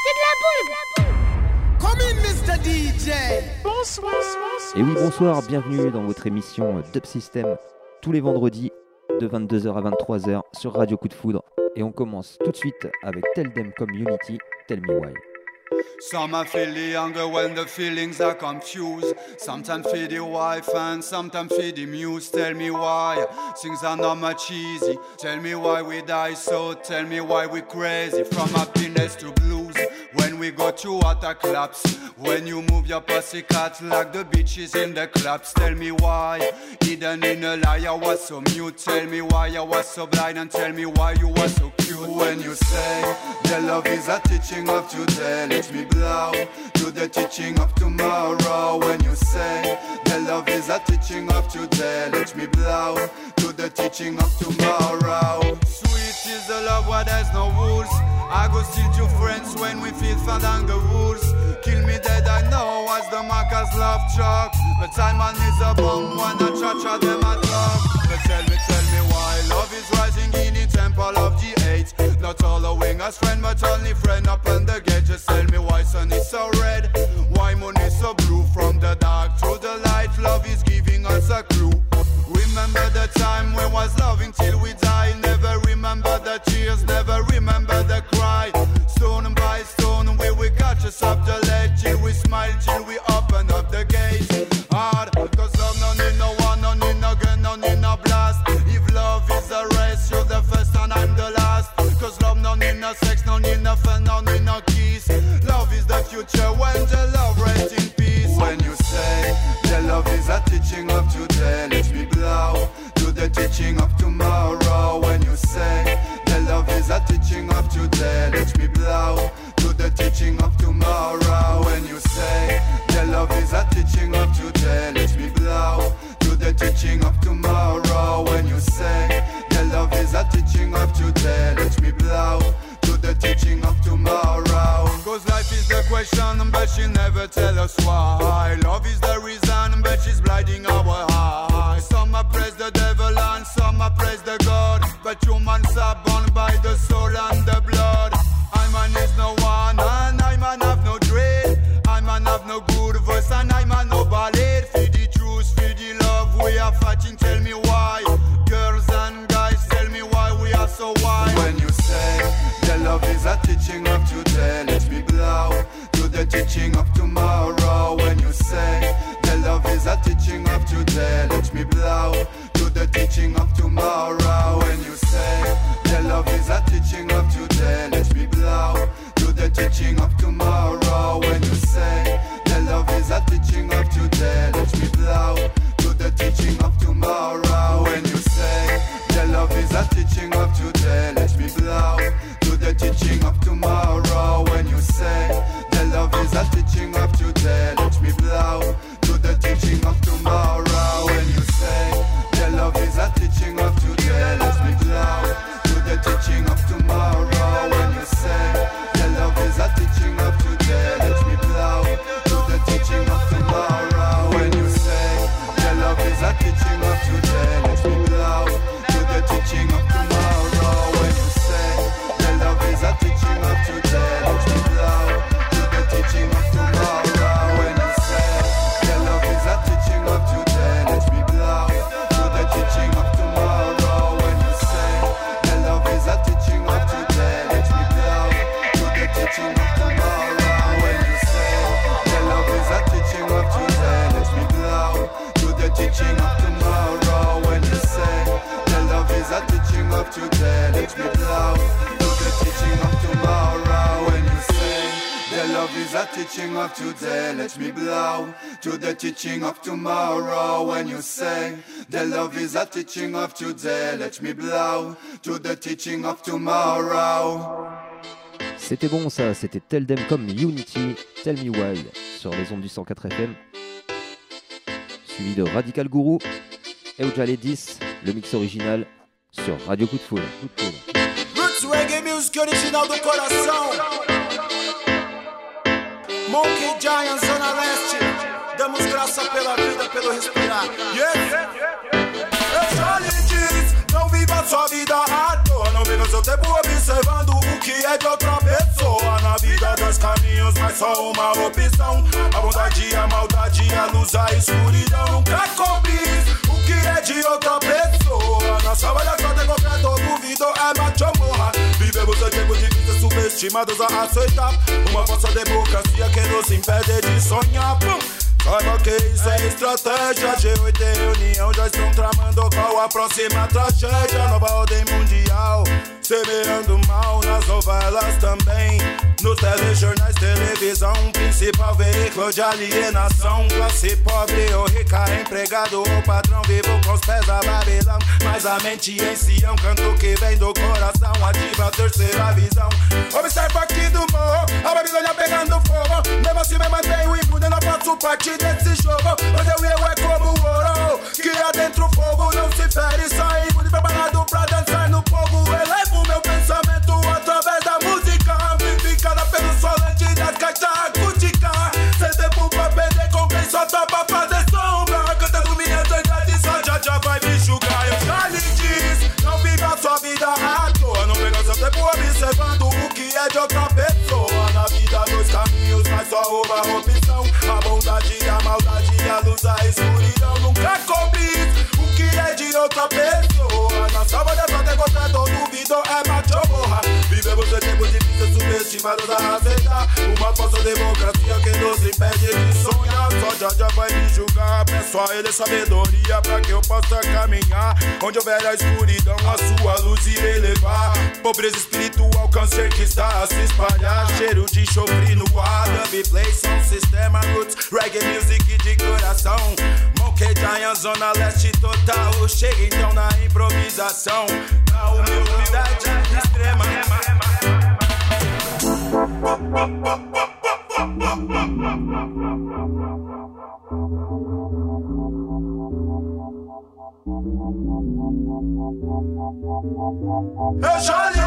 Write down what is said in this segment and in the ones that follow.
C'est de la bombe. Come in, Mr. DJ. Bonsoir. Et oui, bonsoir, bienvenue dans votre émission Dub System, tous les vendredis de 22h à 23h sur Radio Coup de Foudre. Et on commence tout de suite avec Tell Them Community, Tell Me Why. Some I feel the hunger when the feelings are confused. Sometimes feel the wife and sometimes feel the muse. Tell me why things are not much easy. Tell me why we die so. Tell me why we crazy from happiness to blues. When we go to water claps, when you move your pussycat like the bitches in the clubs. Tell me why, hidden in a lie, I was so mute. Tell me why I was so blind and tell me why you were so cute. When you say the love is a teaching of today, let me blow to the teaching of tomorrow. When you say the love is a teaching of today, let me blow to the teaching of tomorrow. Sweet is the love where there's no rules. I go steal your friends when we feel fandango rules. Kill me dead, I know, as the markers love chalk. But time man is a bomb when I cha-cha them a talk. But tell me why love is rising in the temple of the eight. Not following us friend, but only friend up on the gate. Just tell me why sun is so red, why moon is so blue. From the dark through the light, love is giving us a clue. Remember the time we was loving till we die. Never remember the tears, never remember the cry. Stone by stone we will catch us up the ledge. Till we smile, till we open up the gate. Hard, cause love no need no one, no need no gun, no need no blast. If love is a race, you're the first and I'm the last. Cause love no need no sex, no need no fun, no need no kiss. Love is the future when the love rests in peace. When you say the love is a teaching of today, let me blow to the teaching of tomorrow. When you say the love is a teaching of today, let me blow to the teaching of tomorrow. When you say the love is a teaching of today, let me blow to the teaching of tomorrow. When you say the love is a teaching of today, let me blow to the teaching of tomorrow. Cause life is the question, but she never tell us why. Love is the reason, but she's blinding our eyes. Some are praise the devil and some are praise the God. But humans are born by the soul and the blood. I man is no one and I man have no dread. I man have no good voice and I man no ballad. Feed the truth, feed the love, we are fighting, tell me why. Girls and guys, tell me why we are so wild. When you say the love is a teaching of today, let me blow to the teaching of tomorrow. When you say the love is a teaching of today, let me blow to the teaching of tomorrow. When you say the love is a teaching of today, let me blow to the teaching of tomorrow. When you say the love is a teaching of today, let me blow to the teaching of tomorrow. When you say the love is a teaching of today, let me blow to the teaching of tomorrow. When you say the love is a teaching of today, let me blow to the teaching of tomorrow. When you say the love is a teaching of today, let me blow to the teaching of tomorrow. When you say the love is a teaching of today, let me blow to the teaching of tomorrow. When you say the love is a teaching of today, let me blow to the teaching of tomorrow. When you say the love is a teaching of today, let me blow to the teaching of tomorrow. When you say the love is a teaching of today, let me blow to the teaching of tomorrow. When you say the love is a teaching of today, let me blow to the teaching of tomorrow. When you say the love is a teaching of today, let me blow to the teaching of tomorrow. When you say the love is a teaching of today, let me blow to the teaching of tomorrow. When you say the love is a teaching of today, let me blow to the teaching of tomorrow. When you say the love is a teaching of today, let me blow to the teaching of tomorrow. C'était bon ça, c'était Tell Them Come Unity, Tell Me Why sur les ondes du 104 FM. Suivi de Radical Guru, Eujale 10, le mix original sur Radio Coup de Foudre. Roots reggae music original do coração. Monkey Giant Zona Leste. Damos graça pela vida, pelo respirar. Yeah. Eu já lhe disse, não viva sua vida à toa. Não viva seu tempo observando o que é de outra pessoa. Na vida dois caminhos, mas só uma opção. A bondade e a maldade, a luz, a escuridão. Nunca cobris o que é de outra pessoa. Nossa olha só tem concreto, duvido é macho morra. Vivemos em tempos de vida subestimados a aceitar uma falsa democracia que nos impede de sonhar. Saiba que isso é estratégia. G8 e reunião já estão tramando qual a próxima tragédia. Nova ordem mundial, semeando mal nas novelas também. Nos telejornais, televisão, principal veículo de alienação. Classe pobre ou rica, empregado ou patrão, vivo com os pés a Babilão. Mas a mente em Sião, canto que vem do coração, ativa a terceira visão. Observa aqui do morro, a Babilônia pegando fogo. Mesmo assim me mantenho imune, não faço parte desse jogo. Mas eu é como o ouro, que adentro o fogo não se fere. Sai imune, preparado pra dançar no fogo. Elevo meu pensamento através da música, amplificada pelo solante das caixas acústicas. Sem tempo pra perder com quem só tá pra fazer sombra. Cantando minha verdade, só já vai me julgar. Eu já lhe disse, não viva a sua vida à toa. Não pega seu tempo observando o que é de outra pessoa. Na vida dois caminhos, mas só uma opção. A bondade e a maldade, a luz, a escuridão. Nunca cobris o que é de outra pessoa. Na salva dessa demonstração, duvido é macho morra. Vivemos em tempos de vida subestimados a aceitar uma falsa democracia que nos impede de sonhar. Só já vai me julgar. Peço a ele sabedoria pra que eu possa caminhar. Onde houver a escuridão, a sua luz irei levar. Pobreza espiritual, câncer que está a se espalhar. Cheiro de chofre no ar, dub play, sound sistema, roots, reggae music de coração. Monkey Giant, zona leste total. Chega então na improvisação, na humildade extrema. Eu já lhe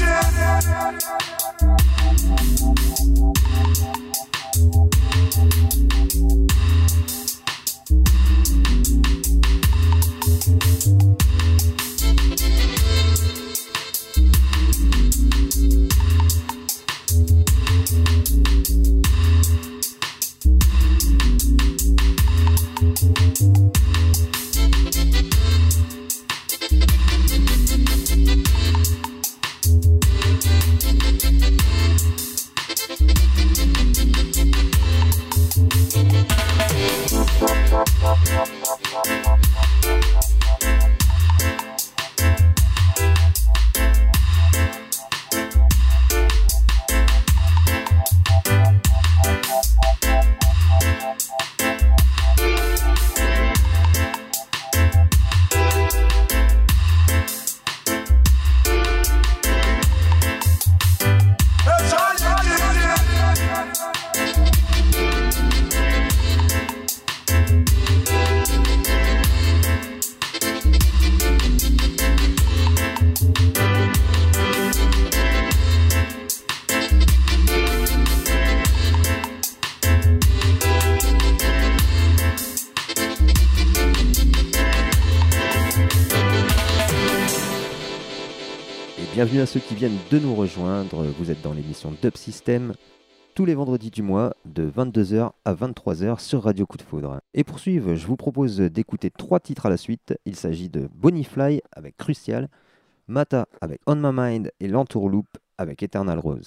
Bienvenue à ceux qui viennent de nous rejoindre, vous êtes dans l'émission Dub System, tous les vendredis du mois, de 22h à 23h sur Radio Coup de Foudre. Et pour suivre, je vous propose d'écouter 3 titres à la suite. Il s'agit de Bonnie Fly avec Crucial, Mata avec On My Mind et l'Entourloupe avec Eternal Rose.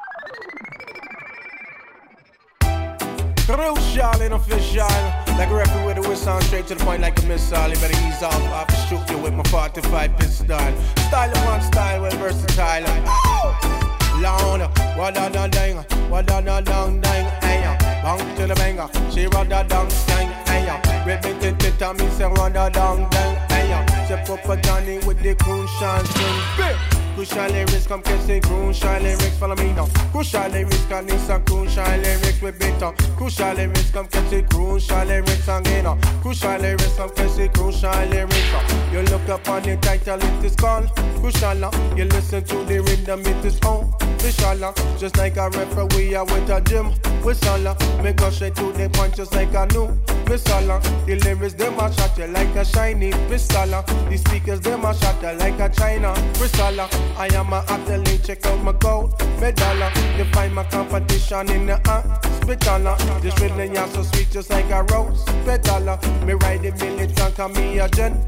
Crucial and official, like a record with a whistle straight to the point like a missile. You better ease off, I have to shoot you with my 45 pistol. Style upon style, well versatile. Long, what a dang, what a dang, dang, bang to the banger. She run the dang, dang, red me tinted to me, say run the dang, dang, step up a Johnny with the crucial swing. Crucial lyrics, come kissing crucial lyrics, follow me now. Crucial lyrics, can need some crucial lyrics with better. Crucial lyrics, come kissing crucial lyrics again. Crucial lyrics, come kissing crucial lyrics. You look up on the title, it is called Crucial. You listen to the rhythm, it is on. Inshallah, just like a referee, I went to gym with Salah. Me go straight to the point just like I knew. Miss Salah, the lyrics them a shot you like a shiny pistola. The speakers them a shot you like a China crystal. I am a athlete, check out my gold medal. You find my competition in the hospital. This rhythm ya so sweet just like a rose petal. Me ride the militant, call me a general.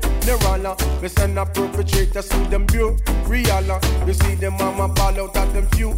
Me send a perpetrator to them burial. You see them mama ball out at them few.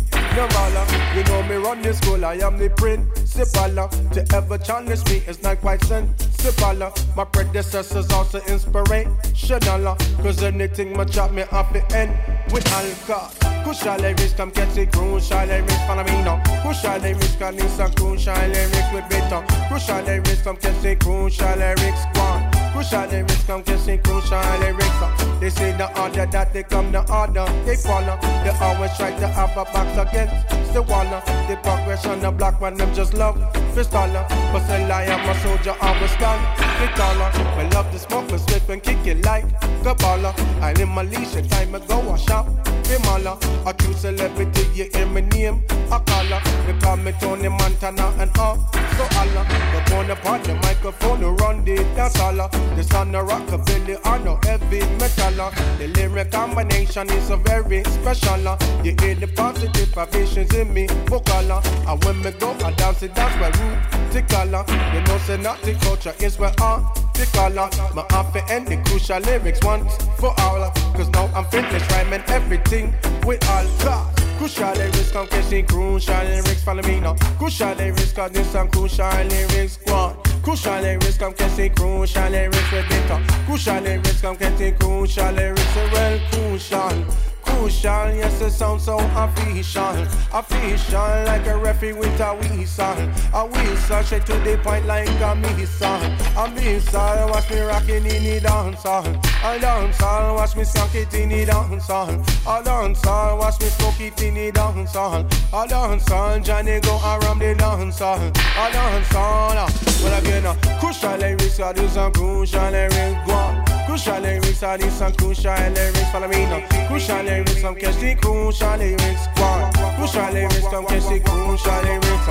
You know me run the school, I am the principal. To ever challenge me is not quite sensible. My predecessors also inspirational. Cause anything my chop me off the end with alcohol. Crucial lyrics, come catch the crucial lyrics, follow me now. Crucial lyrics, cause it's a crucial lyrics with better. Crucial lyrics, come catch the crucial lyrics, go on. Crucial lyrics, come catch the crucial lyrics. They say the order that they come, the order they follow. They always try to have a box against the wall. The progression, the black man, them just love fistola. But still I am a soldier, always stand the taller. We love the smoke, we slip and kick it like a baller. I in my leisure time ago, I shop Himala. A true celebrity, you hear my name, I call her. They call me Tony Montana and all. So Allah, the phone upon the microphone, to run the dance all. The son of rockabilly or no heavy metal. The lyric combination is a very special. You hear the positive vibrations in me vocal. And when me go, I dance it, that's where root tickle. You know say not the culture is where article. My off end the crucial lyrics once for all. Cause now I'm finished rhyming everything with all class. Crucial lyrics come catching crucial lyrics, follow me now. Crucial lyrics cause this some crucial lyrics, go on. Crucial lyrics come catching crucial lyrics with better. Crucial lyrics come catching crucial lyrics, well crucial. Crucial, yes, it sounds so official. Official, like a referee with a whistle. A whistle, straight to the point like a missile. A missile, watch me rocking in the dancehall. A dancehall, watch me skank it in the dancehall. A dancehall, watch me smoke it in the dancehall. A dancehall, Johnny go around the dancehall. A dancehall, well again, crucial lyrics, I do some crucial lyrics, go on. Crucial lyrics, I do some crucial lyrics, follow me now. Crucial lyrics, come catch the crucial lyrics, go on. Crucial lyrics, come catch the crucial lyrics.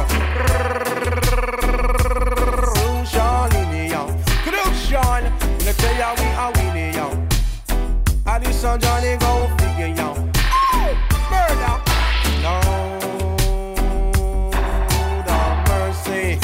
Crucial in the young, crucial. When I tell ya we are winning young, I do some Johnny go figure young. Murder, no mercy,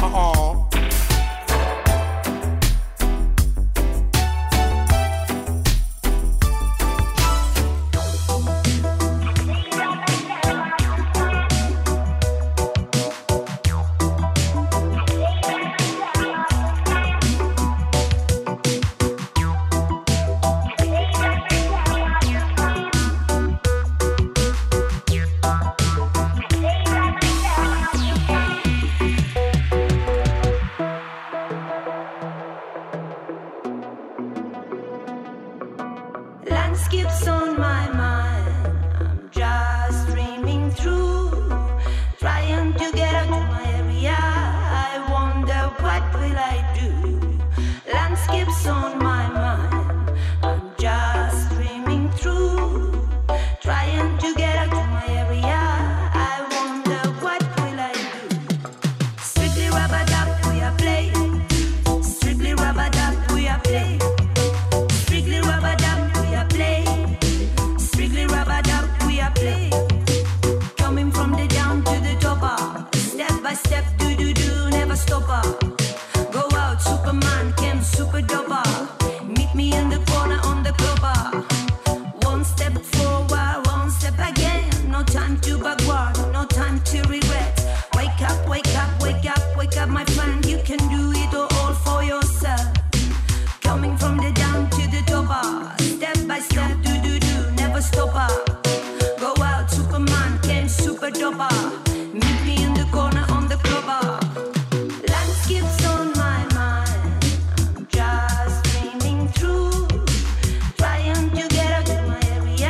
Landscapes on my mind, I'm just dreaming through, trying to get out to my area. I wonder what will I do. Landscapes on my mind, I'm just dreaming through, trying to get out to my area. I wonder what will I do. Strictly rub-a-dub, we are playing. Strictly rub-a-dub, we are playing. Strictly rub-a-dub, we are playing. Strictly rub-a-dub, we are playing. Coming from the down to the topper, step by step, do-do-do, never stop her. Go out, Superman, came super doper. Meet me in the corner on the clubber. One step forward, one step again. No time to backward, no time to regret. Wake up, wake up, wake up, wake up, my friend. You can do it all for yourself. Coming from the down to the topper, step by step, do-do-do, never stop her. Go out, Superman, came super doper. Meet me in the corner on the clubber. Landscapes on my mind, I'm just dreaming through, trying to get out of my area.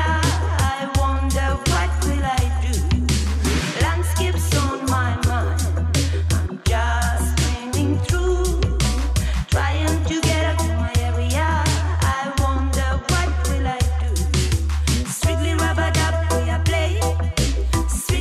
I wonder what will I do. Landscapes on my mind, I'm just dreaming through, trying to get out of my area. I wonder what will I do. Strictly rub-a-dub, we are playing.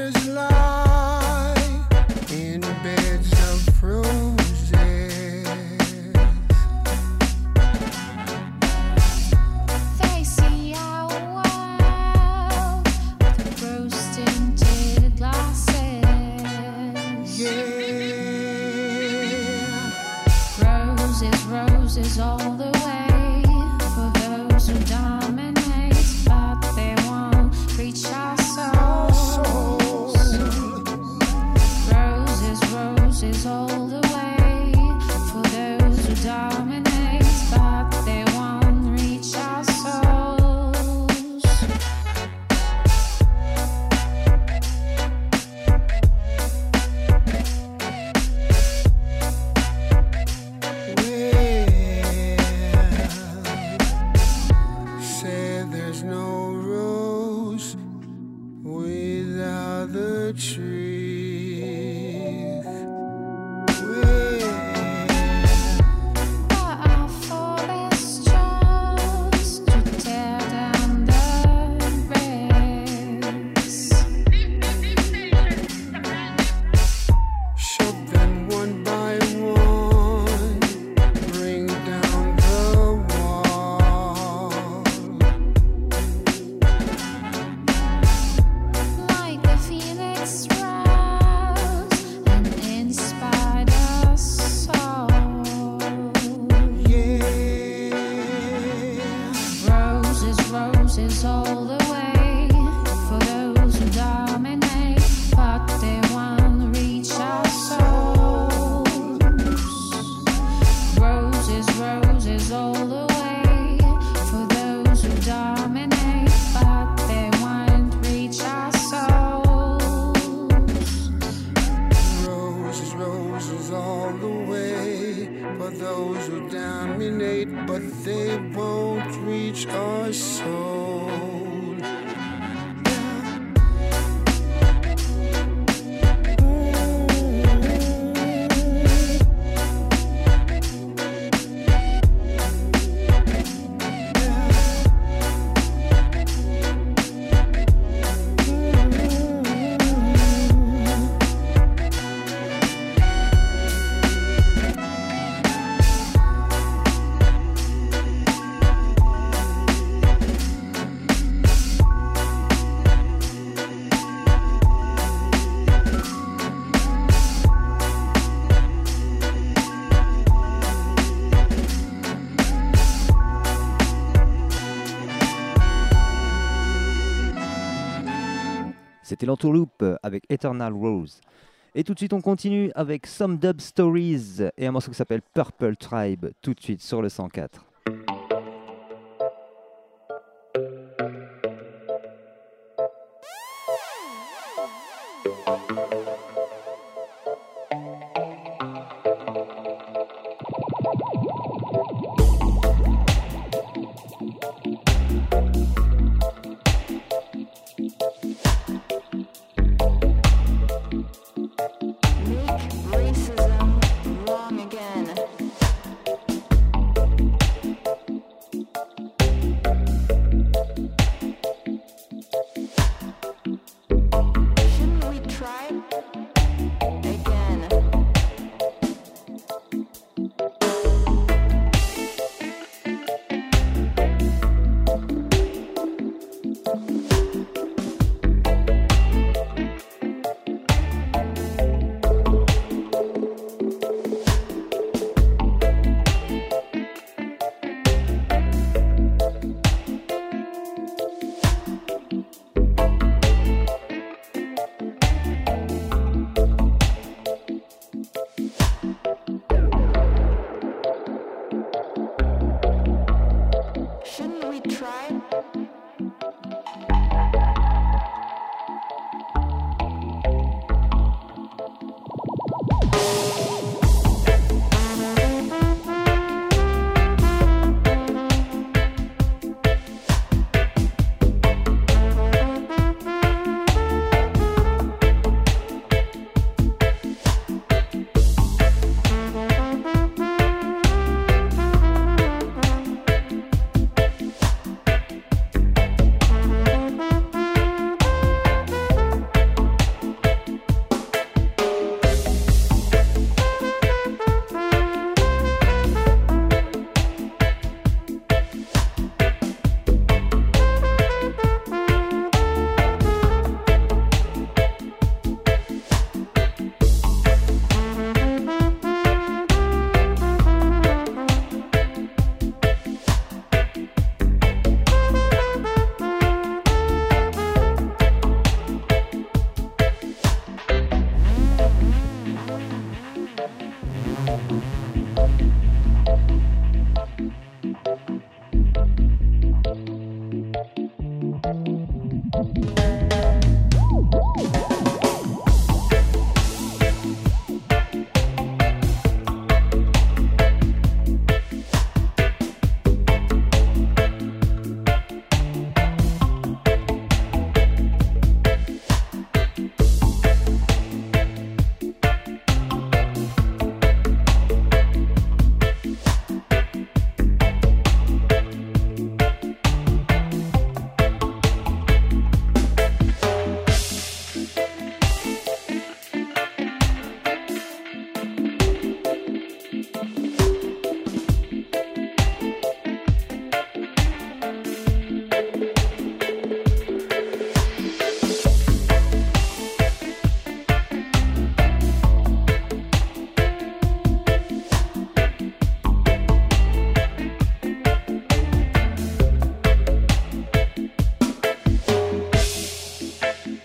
others lie in beds of roses. They see our world through rose-tinted glasses. Yeah. Roses, roses all the way for those who dominate, but they won't reach our souls. Roses, roses all the way for those who dominate, but they won't reach our souls. Said there's no rose without the truth. But our forest chose to tear down the bricks. Shut them one by one, bring down the wall. Like the phoenix rose and inspired us all. Yeah. Roses, roses all the way for those who dominate, but they won't reach our souls. Roses, roses all the way for those who dominate, but they won't reach our souls. Roses, roses all the way for those who dominate, but they won't reach our soul. C'était l'entourloupe avec Eternal Rose. Et tout de suite, on continue avec Some Dub Stories et un morceau qui s'appelle Purple Tribe, tout de suite sur le 104. Make racism wrong again.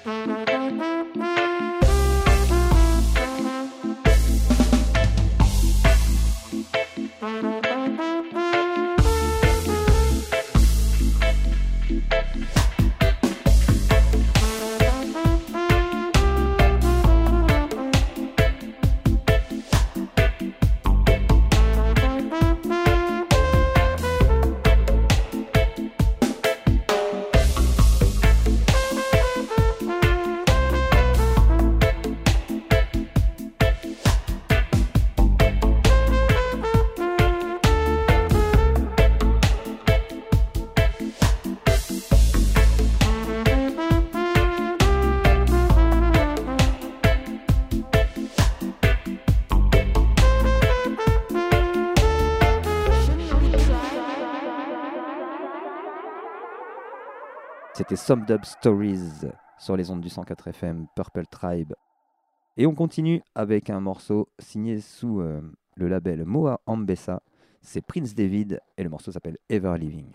C'était Some Dub Stories sur les ondes du 104 FM, Purple Tribe. Et on continue avec un morceau signé sous le label Moa Ambessa. C'est Prince David et le morceau s'appelle Ever Living.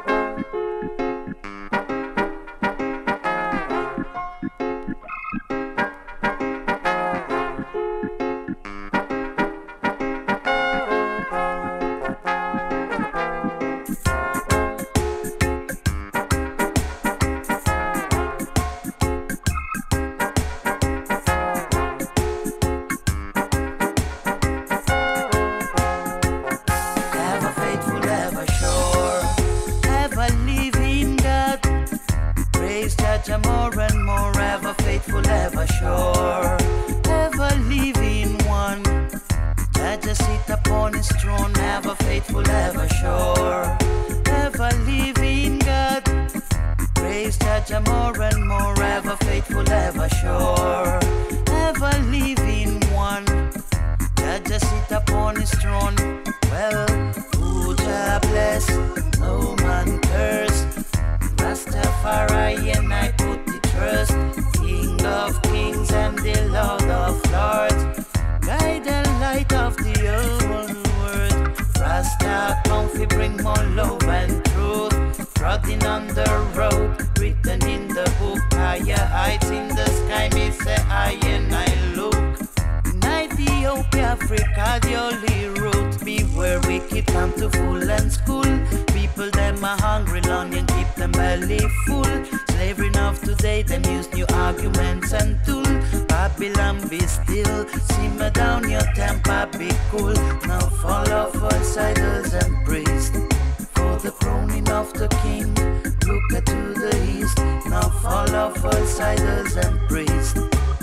More and more, ever faithful, ever sure, ever living one. That just sit upon his throne, ever faithful, ever sure, ever living God. Praise Jah more and more, ever faithful, ever sure, ever living one. That just sit upon his throne. Well, who Jah bless, no man curse. Rastafari and I put the trust, King of kings and the Lord of lords, guide the light of the whole world. Rasta come fi bring more love and truth, trodden on the road, written in the book. Higher heights in the sky, me say I and I look. In Ethiopia, Africa, the only route, be where wicked come to full and school. People them are hungry, longing, keep them belly full. Slavery of today, them use new arguments and tools. Babylon be still, simmer down your temper, be cool. Now follow false idols and priests. For the crowning of the king, look to the east. Now follow false idols and priests.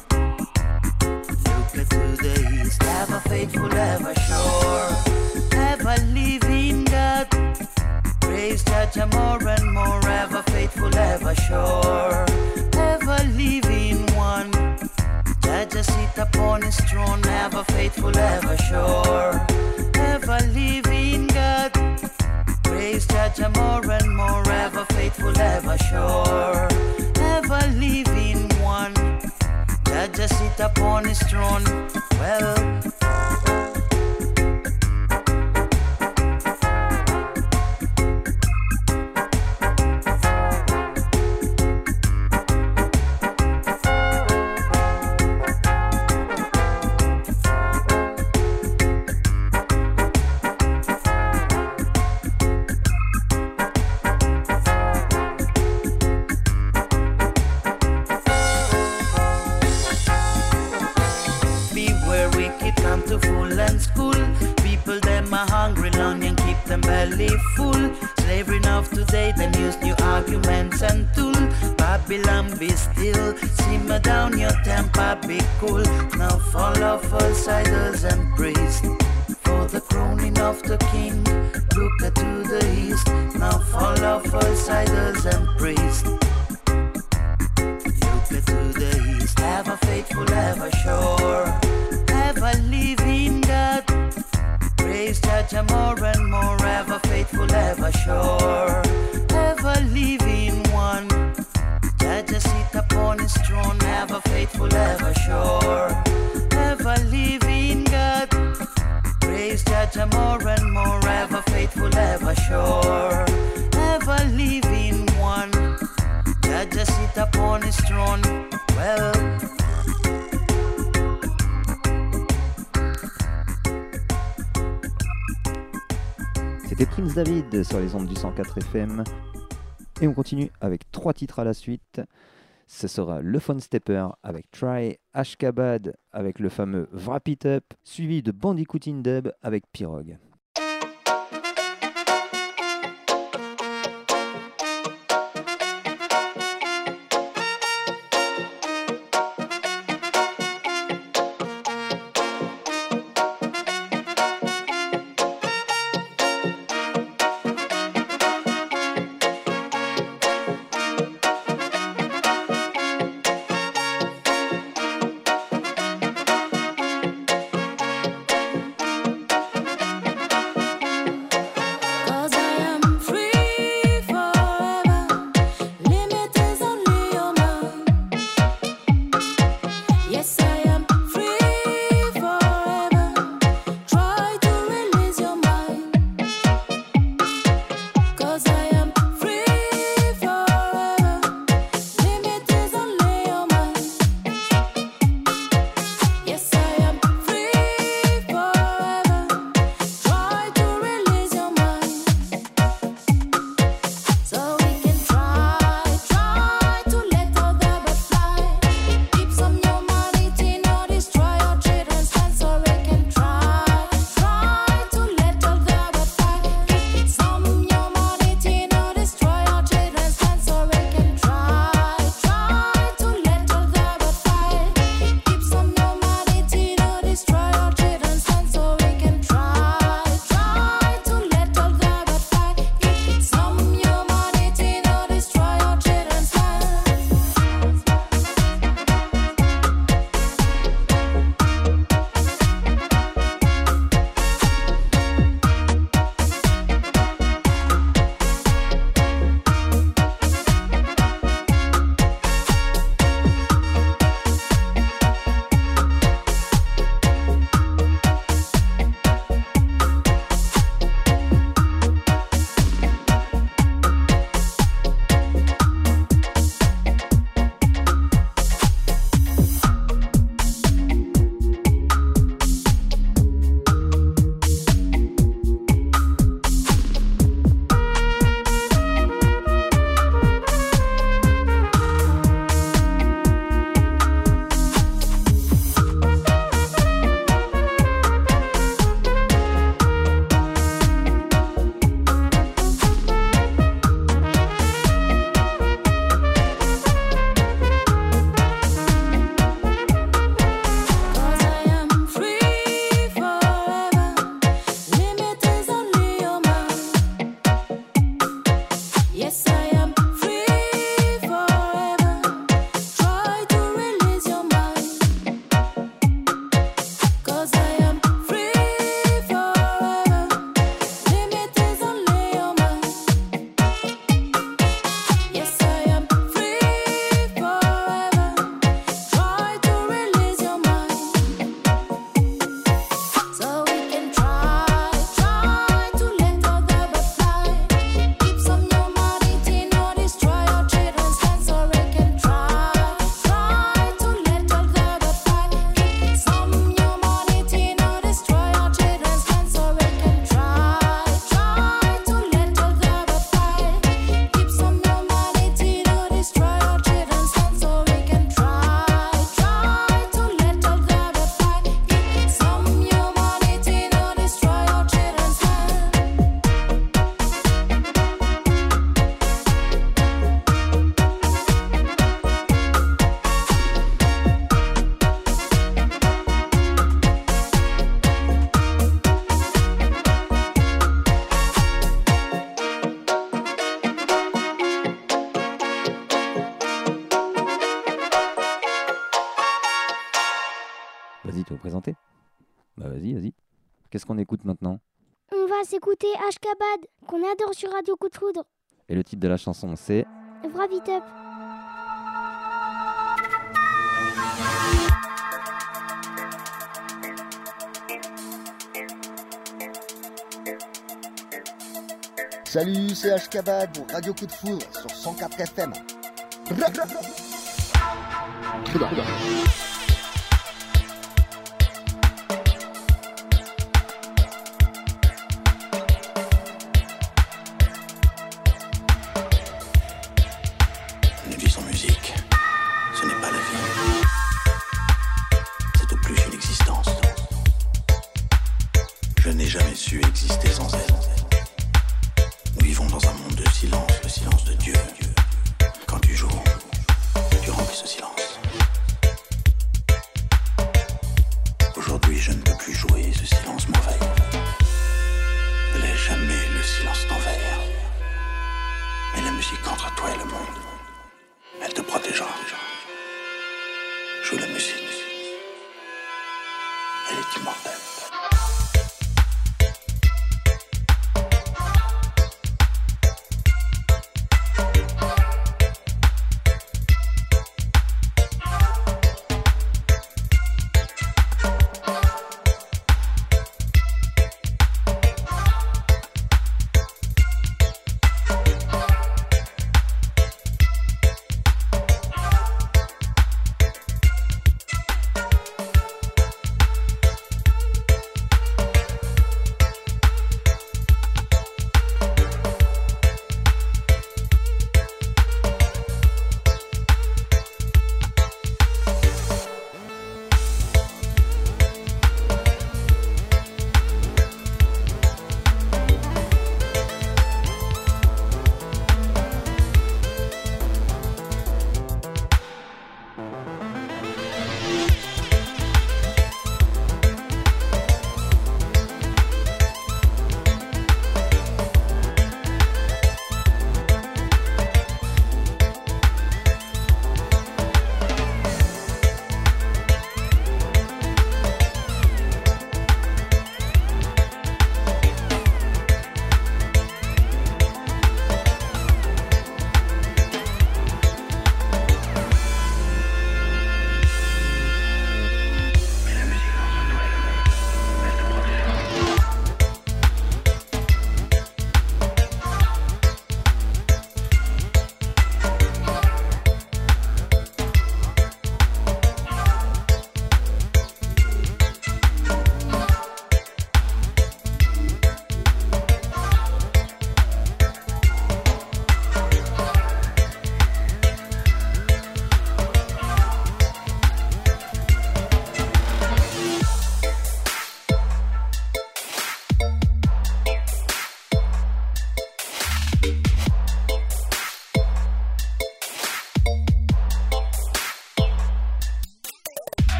Look to the east, ever faithful, ever sure, ever living God. Praise Jah more and more, ever faithful, ever sure, ever living one. Jah sit upon his throne, ever faithful, ever sure, ever living God. Praise Jah more and more, ever faithful, ever sure, ever living one. Jah sit upon his throne. Well, full. Slavery of today, them use new arguments and tools. Babylon be still, simmer down your temper, be cool. Now follow false idols and priests. For the crowning of the king, look to the east. Now follow false idols and priests. Look to the east, ever faithful, ever sure, ever living God. Praise Jah more and more, ever faithful, ever sure, ever living one. Jah sit upon his throne, ever faithful, ever sure, ever living God. Praise Jah more and more, ever faithful, ever sure, ever living one. Jah sit upon his throne. C'était Prince David sur les ondes du 104 FM. Et on continue avec 3 titres à la suite. Ce sera le Phone Stepper avec Try, Ashkabad avec le fameux Wrap It Up, suivi de Bandicoot in Dub avec Pirogue. Vas-y, tu veux présenter? Bah vas-y. Qu'est-ce qu'on écoute maintenant? On va s'écouter Ashkabad, qu'on adore sur Radio Coup de Foudre. Et le titre de la chanson, c'est Wrap It Up. Salut, c'est Ashkabad pour Radio Coup de Foudre sur 104 FM. joue la musique. Elle est immortelle.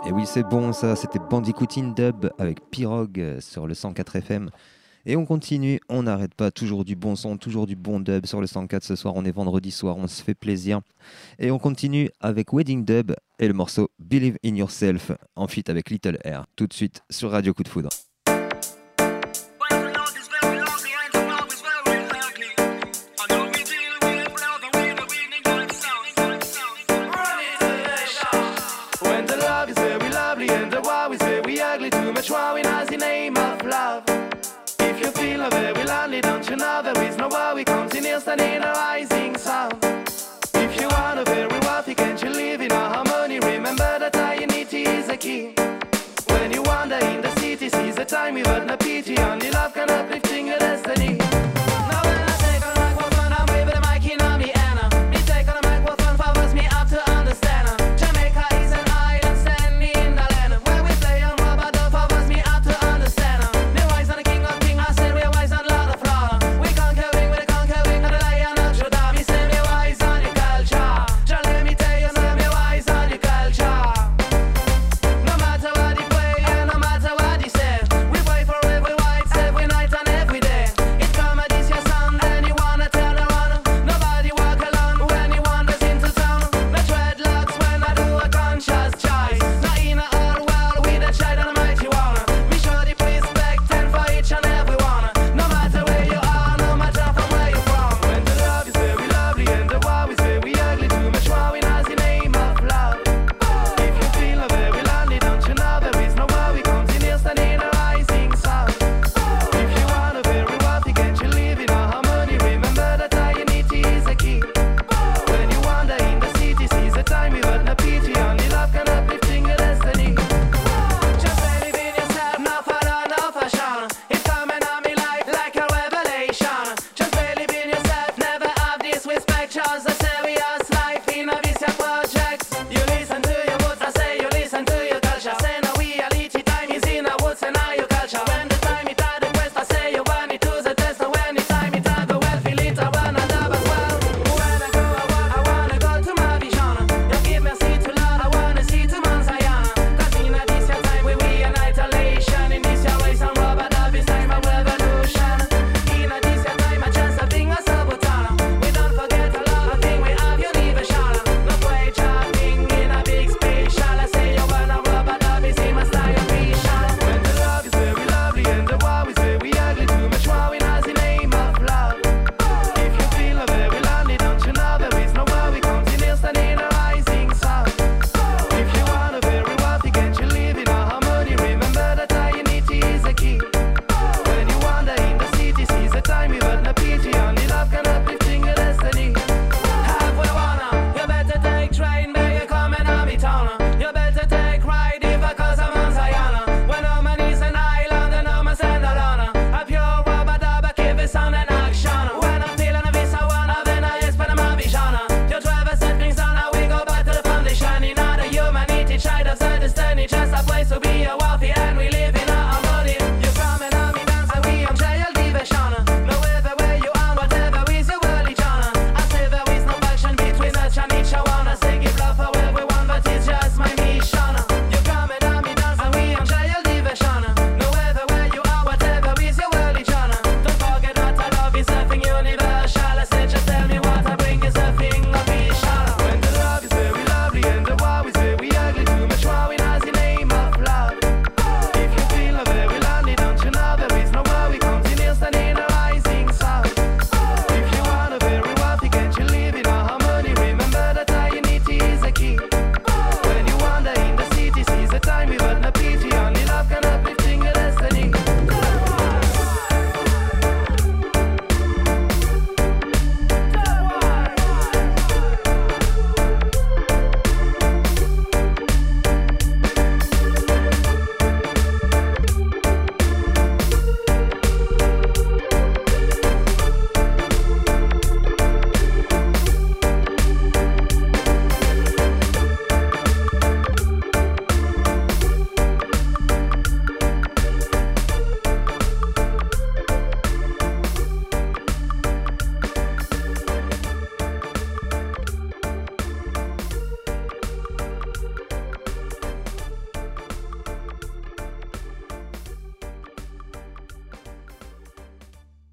Et oui, c'est bon ça, c'était Bandicoot in Dub avec Pirogue sur le 104 FM. Et on continue, on n'arrête pas, toujours du bon son, toujours du bon dub sur le 104. Ce soir, on est vendredi soir, on se fait plaisir. Et on continue avec Wedding Dub et le morceau Believe in Yourself en feat avec Little Air. Tout de suite sur Radio Coup de Foudre. Trying as the name of love. If you feel very lonely, don't you know there is no worry comes in instant in a rising sun. If you want a very wealthy, can't you live in a harmony? Remember that unity is a key. When you wander in the city, seize the time without no pity. Only love can uplifting your destiny. Now when I take on the microphone, I'm waving the mic in on me, Anna. Me take on the microphone, favors me up to understand her. Jamaica is an island standing in the land where we play on rubber.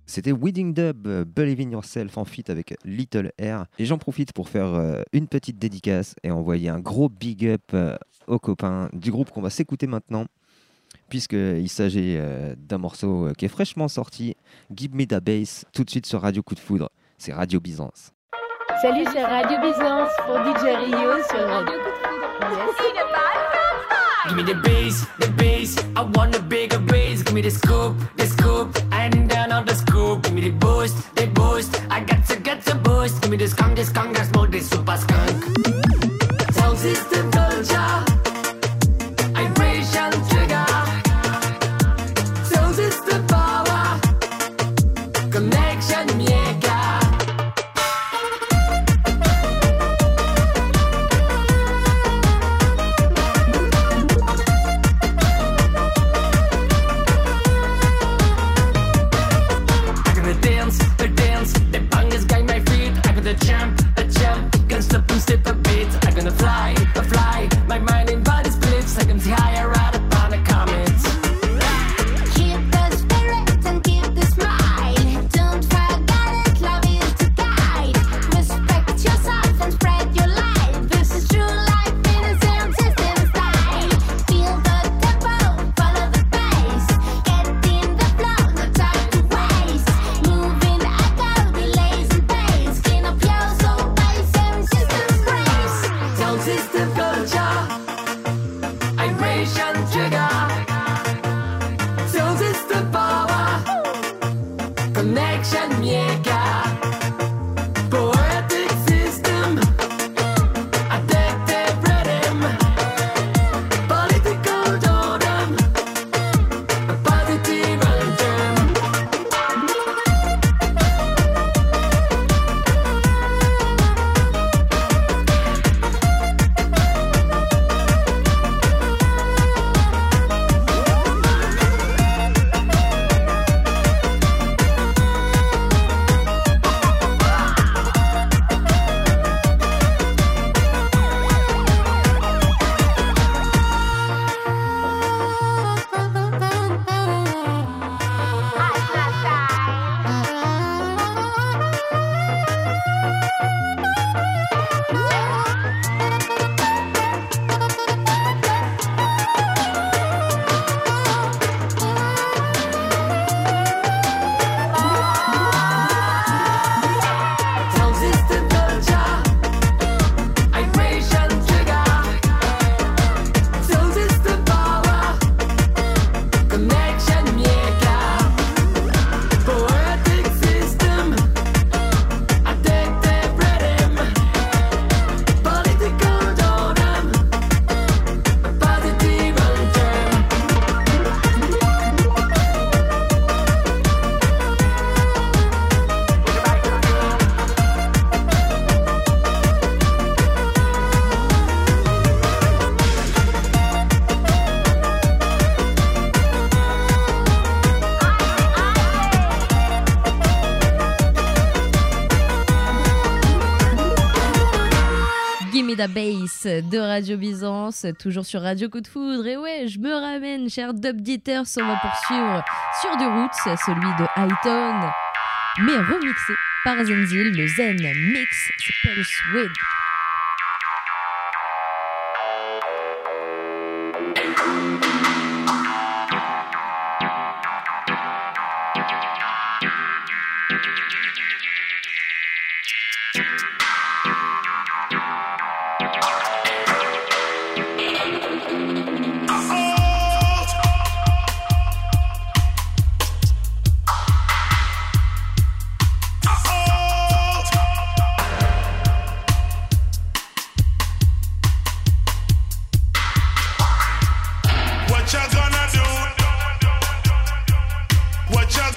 C'était Wedding Dub, Believe in Yourself en feat avec Little Air. Et j'en profite pour faire une petite dédicace et envoyer un gros big up aux copains du groupe qu'on va s'écouter maintenant, puisqu'il s'agit d'un morceau qui est fraîchement sorti, Give Me That Bass, tout de suite sur Radio Coup de Foudre. C'est Radio Byzance. Salut, c'est Radio Byzance pour DJ Rio sur Radio Coup de Foudre. Give me the bass, I want a bigger bass. Give me the scoop, and then on the scoop. Give me the boost, I got to boost. Give me the skunk, I smoke the super skunk. Sound system culture, vibration trigger. Sound system power, connection maker. A jump, can stop and step a bit. I'm gonna fly, my mind and body splits. I can see higher right upon the comets. Keep the spirit and keep the smile. Don't forget it, love is the guide. Respect yourself and spread your light. This is true life in a sound system style. Feel the tempo, follow the pace. Get in the flow, no time to waste. Moving echo, delays and pace. Clean up your soul, base and system grace. Sound system culture, vibration trigger. Sound system power, connection maker. Poetic system, addictive rhythm. Political totem, a positive anthem. Sound system culture, vibration trigger. Sound system power, connection maker. Poetic system, addictive rhythm. Political totem, a positive anthem. Gimme the Bass de Radio Byzance, toujours sur Radio Coup de Foudre. Et ouais, je me ramène, chers Dubditters, on va poursuivre sur du Roots, celui de Hightown, mais remixé par Zenzil, le Zen Mix, c'est Pulse Width. What you gonna do? What you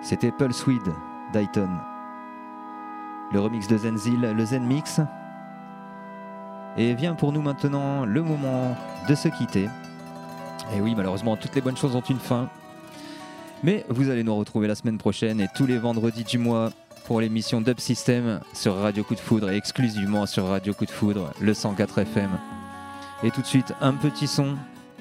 C'était Pulseweed d'Iton. Le remix de Zenzil, le Zen Mix. Et vient pour nous maintenant le moment de se quitter. Et oui, malheureusement, toutes les bonnes choses ont une fin. Mais vous allez nous retrouver la semaine prochaine et tous les vendredis du mois pour l'émission Dub System sur Radio Coup de Foudre et exclusivement sur Radio Coup de Foudre, le 104 FM. Et tout de suite, un petit son,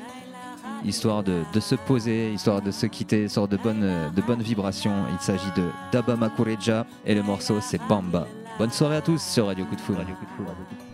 histoire de se poser, histoire de se quitter, histoire de bonnes vibrations. Il s'agit de Daba Makureja et le morceau c'est Bamba. Bonne soirée à tous sur Radio Coup de Foudre. Radio Coup de Foudre. Radio Coup de Foudre.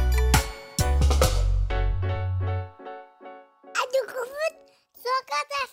Radio Coup de Foudre, 104 FM.